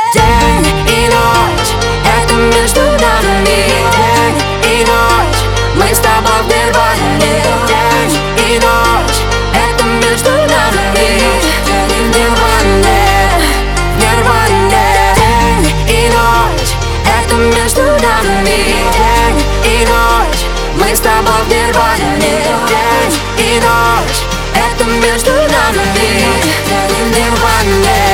День и ночь, это между нами. День и ночь, мы с тобой в нирване. День и ночь, это между нами. В нирване, в нирване. День и ночь, это между нами. День и ночь, мы с тобой в нирване. День и ночь, это между нами. В нирване.